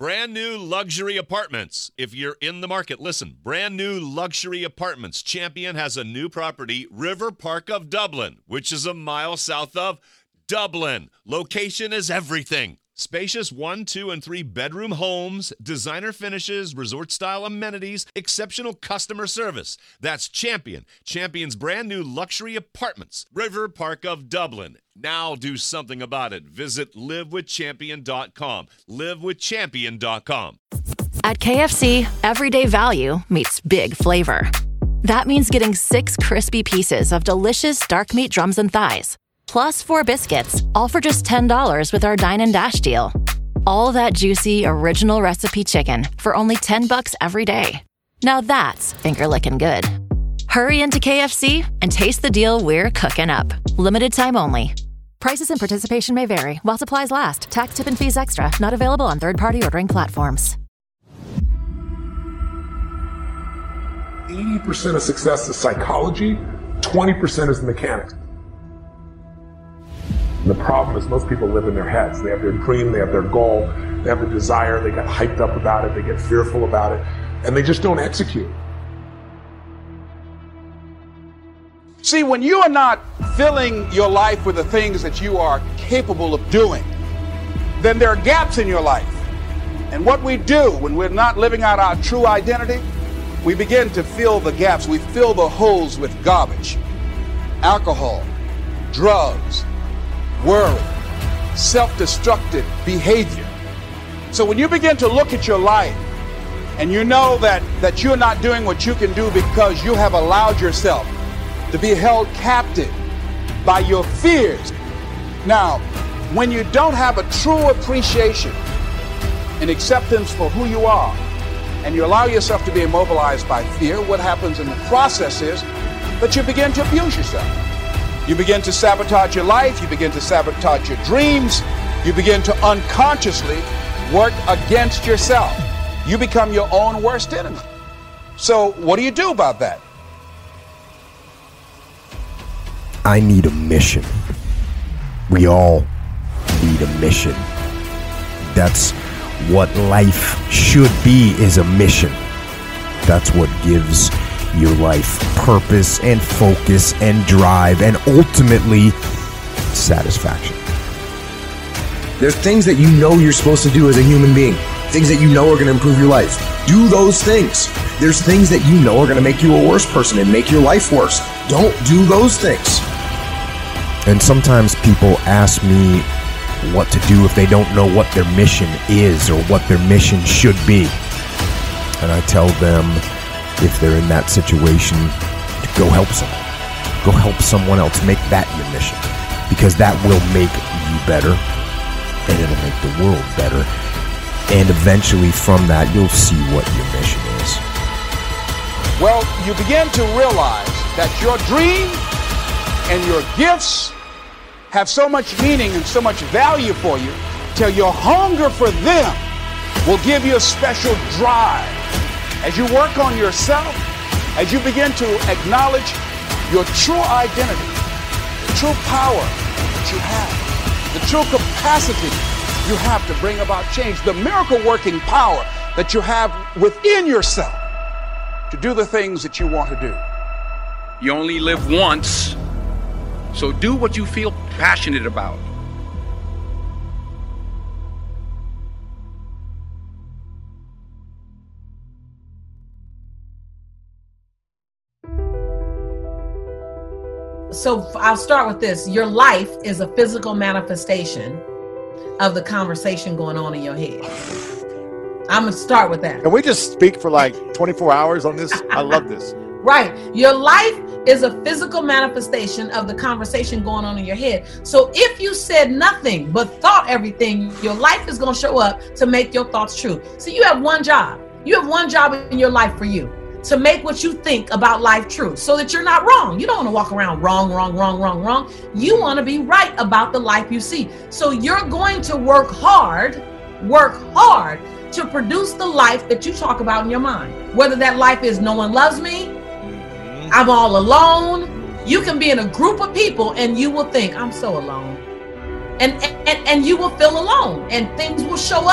Brand new luxury apartments. If you're in the market, listen. Brand new luxury apartments. Champion has a new property, River Park of Dublin, which is a mile south of Dublin. Location is everything. Spacious 1, 2, and 3 bedroom homes, designer finishes, resort-style amenities, exceptional customer service. That's Champion. Champion's brand new luxury apartments, River Park of Dublin. Now do something about it. Visit livewithchampion.com. Livewithchampion.com. At KFC, everyday value meets big flavor. That means getting 6 crispy pieces of delicious dark meat drums and thighs, plus 4 biscuits, all for just $10 with our Dine and Dash deal. All that juicy, original recipe chicken for only $10 every day. Now that's finger-licking good. Hurry into KFC and taste the deal we're cooking up. Limited time only. Prices and participation may vary while supplies last. Tax, tip, and fees extra. Not available on third-party ordering platforms. 80% of success is psychology, 20% is mechanics. And the problem is most people live in their heads. They have their dream, they have their goal, they have the desire, they get hyped up about it, they get fearful about it, and they just don't execute. See, when you are not filling your life with the things that you are capable of doing, then there are gaps in your life. And what we do when we're not living out our true identity, we begin to fill the gaps. We fill the holes with garbage, alcohol, drugs, worry, self-destructive behavior. So when you begin to look at your life and you know that you're not doing what you can do because you have allowed yourself to be held captive by your fears. Now, when you don't have a true appreciation and acceptance for who you are, and you allow yourself to be immobilized by fear, what happens in the process is that you begin to abuse yourself. You begin to sabotage your life, you begin to sabotage your dreams, you begin to unconsciously work against yourself. You become your own worst enemy. So what do you do about that? I need a mission. We all need a mission. That's what life should be, is a mission. That's what gives your life purpose and focus and drive and ultimately satisfaction. There's things that you know you're supposed to do as a human being, things that you know are going to improve your life. Do those things. There's things that you know are going to make you a worse person and make your life worse. Don't do those things. And sometimes people ask me what to do if they don't know what their mission is or what their mission should be. And I tell them, if they're in that situation, to go help someone. Go help someone else. Make that your mission. Because that will make you better, and it'll make the world better. And eventually from that, you'll see what your mission is. Well, you begin to realize that your dream and your gifts have so much meaning and so much value for you till your hunger for them will give you a special drive. As you work on yourself, as you begin to acknowledge your true identity, the true power that you have, the true capacity you have to bring about change, the miracle-working power that you have within yourself to do the things that you want to do. You only live once, so do what you feel passionate about. So I'll start with this. Your life is a physical manifestation of the conversation going on in your head. I'm going to start with that. Can we just speak for like 24 hours on this? I love this. Right. Your life is a physical manifestation of the conversation going on in your head. So if you said nothing but thought everything, your life is going to show up to make your thoughts true. So you have one job. You have one job in your life for you, to make what you think about life true so that you're not wrong. You don't want to walk around wrong. You want to be right about the life you see. So you're going to work hard to produce the life that you talk about in your mind. Whether that life is no one loves me, I'm all alone. You can be in a group of people and you will think, I'm so alone. And you will feel alone, and things will show up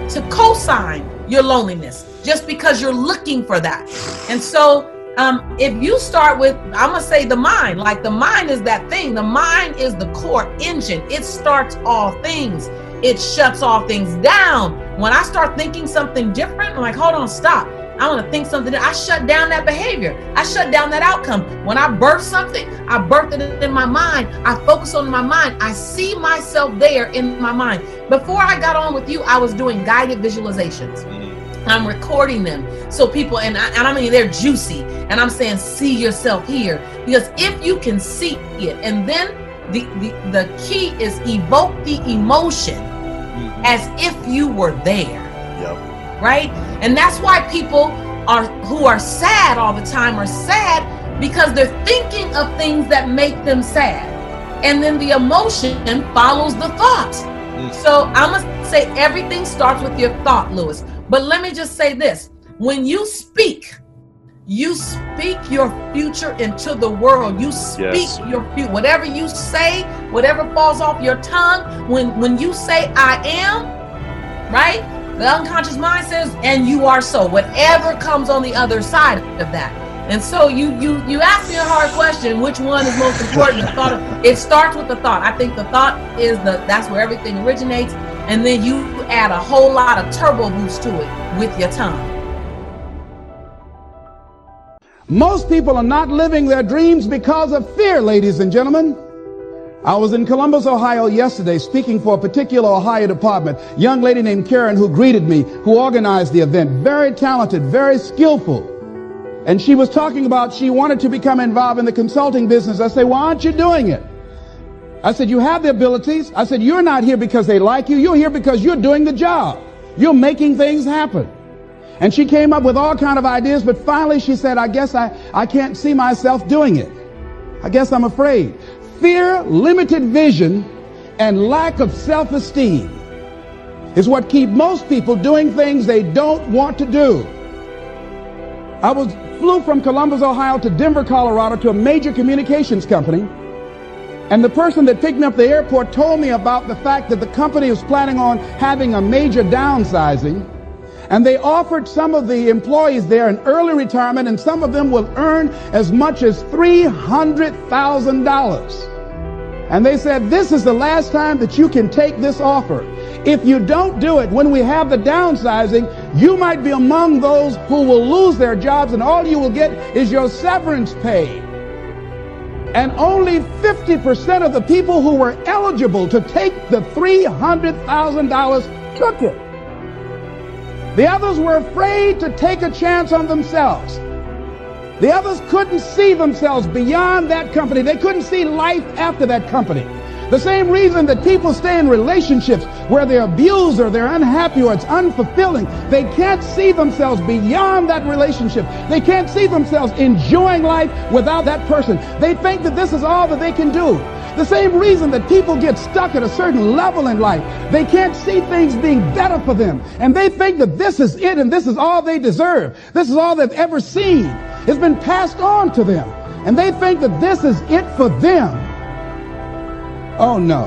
to co-sign your loneliness just because you're looking for that. And so if you start with, I'm gonna say the mind, like the mind is that thing. The mind is the core engine. It starts all things. It shuts all things down. When I start thinking something different, I'm like, hold on, stop. I want to think something. I shut down that behavior. I shut down that outcome. When I birth something, I birth it in my mind. I focus on my mind. I see myself there in my mind. Before I got on with you, I was doing guided visualizations. I'm recording them so people, and I mean, they're juicy. And I'm saying, see yourself here. Because if you can see it, and then the key is evoke the emotion as if you were there. Yep. Right? And that's why people who are sad all the time are sad, because they're thinking of things that make them sad. And then the emotion follows the thought. So I'm going to say everything starts with your thought, Lewis. But let me just say this. When you speak your future into the world. You speak your future. Whatever you say, whatever falls off your tongue, when you say I am, right? The unconscious mind says, and you are so. Whatever comes on the other side of that. And so you ask me a hard question, which one is most important? The thought, it starts with the thought. I think the thought is that's where everything originates. And then you add a whole lot of turbo boost to it with your tongue. Most people are not living their dreams because of fear, ladies and gentlemen. I was in Columbus, Ohio yesterday speaking for a particular Ohio department. Young lady named Karen who greeted me, who organized the event. Very talented, very skillful. And she was talking about she wanted to become involved in the consulting business. I said, why aren't you doing it? I said, you have the abilities. I said, you're not here because they like you. You're here because you're doing the job. You're making things happen. And she came up with all kind of ideas, but finally she said, I guess I can't see myself doing it. I guess I'm afraid. Fear, limited vision, and lack of self-esteem is what keep most people doing things they don't want to do. I flew from Columbus, Ohio to Denver, Colorado to a major communications company. And the person that picked me up at the airport told me about the fact that the company was planning on having a major downsizing. And they offered some of the employees there an early retirement, and some of them will earn as much as $300,000. And they said, this is the last time that you can take this offer. If you don't do it when we have the downsizing, you might be among those who will lose their jobs, and all you will get is your severance pay. And only 50% of the people who were eligible to take the $300,000 took it. The others were afraid to take a chance on themselves. The others couldn't see themselves beyond that company. They couldn't see life after that company. The same reason that people stay in relationships where they're abused or they're unhappy or it's unfulfilling. They can't see themselves beyond that relationship. They can't see themselves enjoying life without that person. They think that this is all that they can do. The same reason that people get stuck at a certain level in life. They can't see things being better for them. And they think that this is it and this is all they deserve. This is all they've ever seen. It's been passed on to them. And they think that this is it for them. Oh no.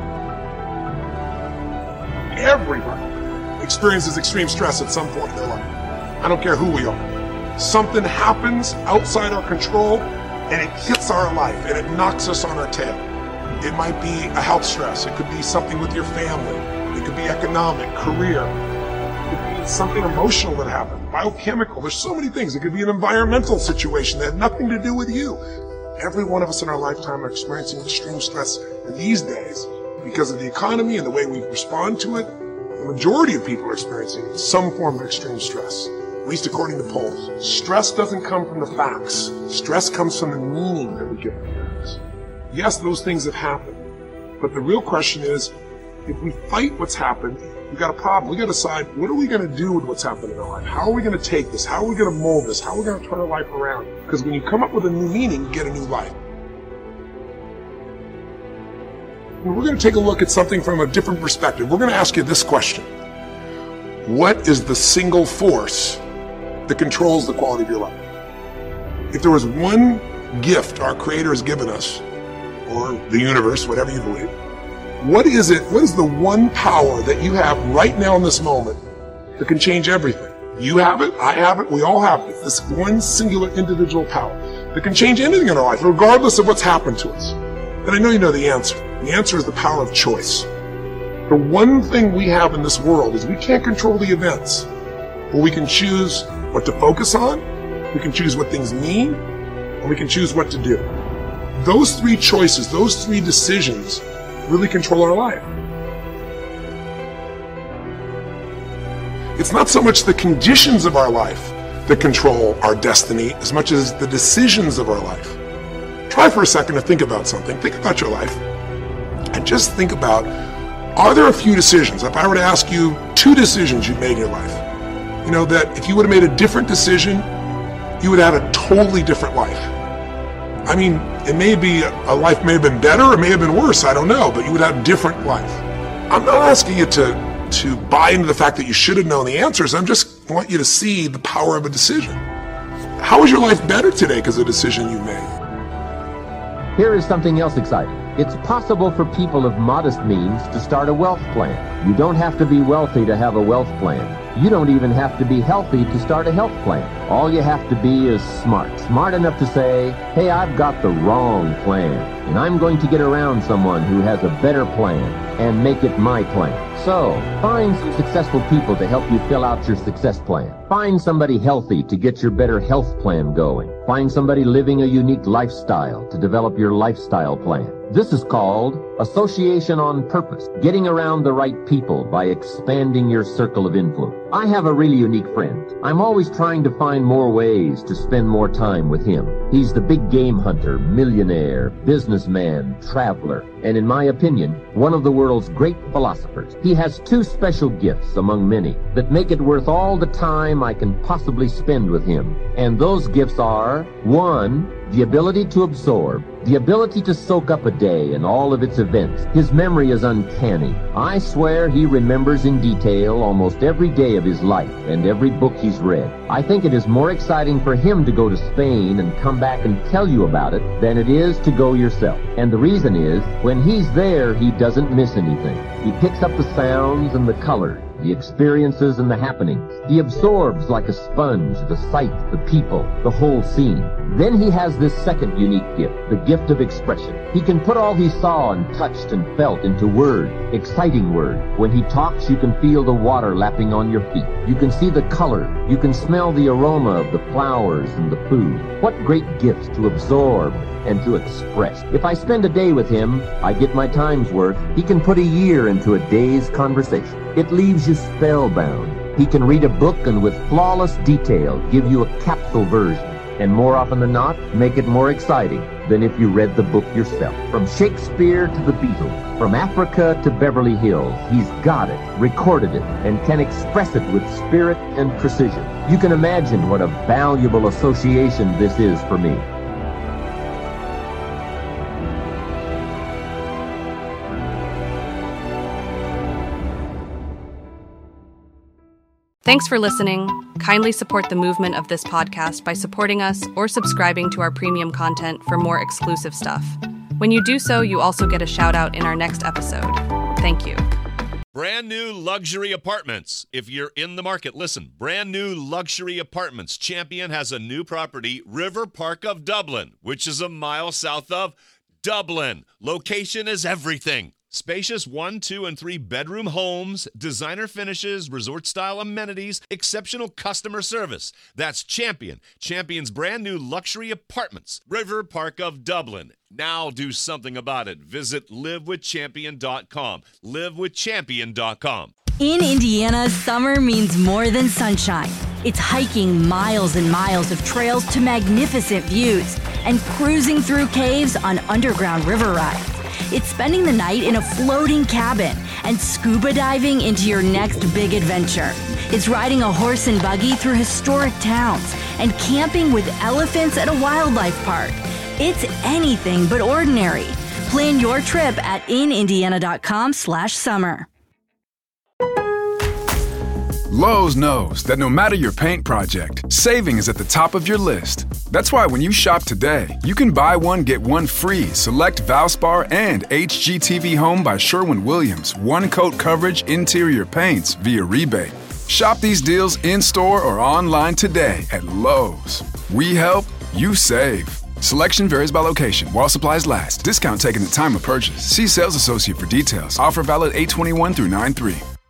Everybody experiences extreme stress at some point in their life. I don't care who we are. Something happens outside our control and it hits our life and it knocks us on our tail. It might be a health stress. It could be something with your family. It could be economic, career. It could be something emotional that happened, biochemical. There's so many things. It could be an environmental situation that had nothing to do with you. Every one of us in our lifetime are experiencing extreme stress in these days because of the economy and the way we respond to it. The majority of people are experiencing some form of extreme stress, at least according to polls. Stress doesn't come from the facts. Stress comes from the meaning that we give to things. Yes, those things have happened, but the real question is, if we fight what's happened, we've got a problem. We've got to decide, what are we going to do with what's happened in our life? How are we going to take this? How are we going to mold this? How are we going to turn our life around? Because when you come up with a new meaning, you get a new life. And we're going to take a look at something from a different perspective. We're going to ask you this question. What is the single force that controls the quality of your life? If there was one gift our Creator has given us, or the universe, whatever you believe, what is it? What is the one power that you have right now in this moment that can change everything. You have it, I have it, we all have it. This one singular individual power that can change anything in our life, regardless of what's happened to us. And I know you know the answer. The answer is the power of choice. The one thing we have in this world is we can't control the events, but we can choose what to focus on, we can choose what things mean, and we can choose what to do. Those three choices, those three decisions really control our life. It's not so much the conditions of our life that control our destiny as much as the decisions of our life. Try for a second to think about something. Think about your life. And just think about, are there a few decisions? If I were to ask you 2 decisions you've made in your life, you know, that if you would have made a different decision, you would have a totally different life. I mean, it may be, a life may have been better, or it may have been worse, I don't know, but you would have a different life. I'm not asking you to buy into the fact that you should have known the answers. I just want you to see the power of a decision. How is your life better today because of a decision you made? Here is something else exciting. It's possible for people of modest means to start a wealth plan. You don't have to be wealthy to have a wealth plan. You don't even have to be healthy to start a health plan. All you have to be is smart. Smart enough to say, hey, I've got the wrong plan, and I'm going to get around someone who has a better plan and make it my plan. So, find some successful people to help you fill out your success plan. Find somebody healthy to get your better health plan going. Find somebody living a unique lifestyle to develop your lifestyle plan. This is called association on purpose, getting around the right people by expanding your circle of influence. I have a really unique friend. I'm always trying to find more ways to spend more time with him. He's the big game hunter, millionaire, businessman, traveler, and in my opinion, one of the world's great philosophers. He has 2 special gifts among many that make it worth all the time I can possibly spend with him. And those gifts are, 1, the ability to absorb, the ability to soak up a day and all of its events. His memory is uncanny. I swear he remembers in detail almost every day of his life and every book he's read. I think it is more exciting for him to go to Spain and come back and tell you about it than it is to go yourself. And the reason is, when he's there, he doesn't miss anything. He picks up the sounds and the colors, the experiences and the happenings. He absorbs like a sponge the sight, the people, the whole scene. Then he has this second unique gift, the gift of expression. He can put all he saw and touched and felt into word, exciting word. When he talks, you can feel the water lapping on your feet. You can see the color. You can smell the aroma of the flowers and the food. What great gifts to absorb and to express. If I spend a day with him, I get my time's worth. He can put a year into a day's conversation. It leaves you spellbound. He can read a book and with flawless detail give you a capsule version, and more often than not, make it more exciting than if you read the book yourself. From Shakespeare to the Beatles, from Africa to Beverly Hills, he's got it, recorded it, and can express it with spirit and precision. You can imagine what a valuable association this is for me. Thanks for listening. Kindly support the movement of this podcast by supporting us or subscribing to our premium content for more exclusive stuff. When you do so, you also get a shout out in our next episode. Thank you. Brand new luxury apartments. If you're in the market, listen. Brand new luxury apartments. Champion has a new property, River Park of Dublin, which is a mile south of Dublin. Location is everything. Spacious 1, 2, and 3 bedroom homes, designer finishes, resort-style amenities, exceptional customer service. That's Champion. Champion's brand new luxury apartments. River Park of Dublin. Now do something about it. Visit livewithchampion.com. livewithchampion.com. In Indiana, summer means more than sunshine. It's hiking miles and miles of trails to magnificent views and cruising through caves on underground river rides. It's spending the night in a floating cabin and scuba diving into your next big adventure. It's riding a horse and buggy through historic towns and camping with elephants at a wildlife park. It's anything but ordinary. Plan your trip at inindiana.com/summer. Lowe's knows that no matter your paint project, saving is at the top of your list. That's why when you shop today, you can buy one, get one free select Valspar and HGTV Home by Sherwin-Williams one-coat coverage interior paints via rebate. Shop these deals in-store or online today at Lowe's. We help, you save. Selection varies by location. While supplies last. Discount taken at time of purchase. See sales associate for details. Offer valid 8/21 through 9/3.